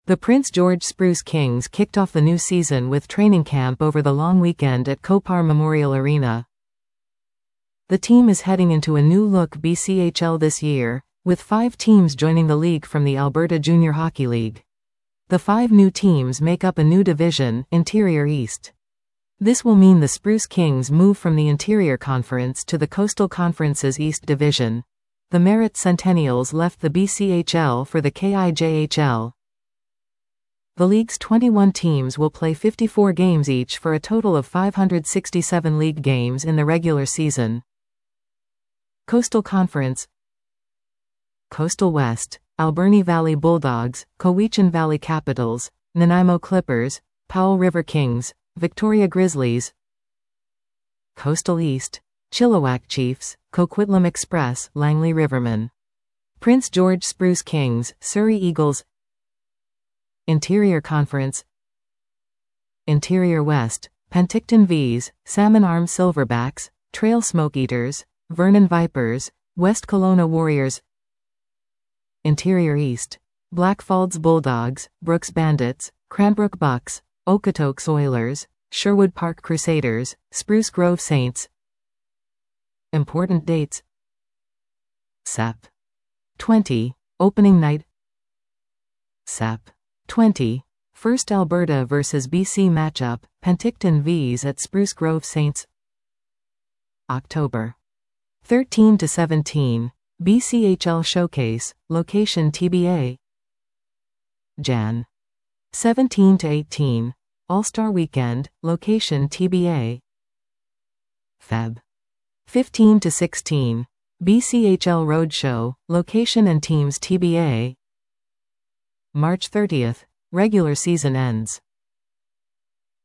The Prince George Spruce Kings kicked off the new season with training camp over the long weekend at Kopar Memorial Arena. The team is heading into a new-look BCHL this year, with 5 teams joining the league from the Alberta Junior Hockey League. The 5 new teams make up a new division, Interior East. This will mean the Spruce Kings move from the Interior Conference to the Coastal Conference's East Division. The Merritt Centennials left the BCHL for the KIJHL. The league's 21 teams will play 54 games each for a total of 567 league games in the regular season. Coastal Conference: Coastal West, Alberni Valley Bulldogs, Cowichan Valley Capitals, Nanaimo Clippers, Powell River Kings, Victoria Grizzlies. Coastal East: Chilliwack Chiefs, Coquitlam Express, Langley Rivermen. Prince George Spruce Kings, Surrey Eagles. Interior Conference: Interior West, Penticton Vees, Salmon Arm Silverbacks, Trail Smoke Eaters, Vernon Vipers, West Kelowna Warriors. Interior East: Blackfalds Bulldogs, Brooks Bandits, Cranbrook Bucks, Okotoks Oilers, Sherwood Park Crusaders, Spruce Grove Saints. Important dates: Sep. 20, Opening Night. Sep. 20, First Alberta vs BC matchup, Penticton Vees at Spruce Grove Saints. October 13 to 17, BCHL Showcase, location TBA. Jan 17 to 18, All-Star Weekend, location TBA. Feb 15 to 16, BCHL Roadshow, location and teams TBA. March 30th, regular season ends.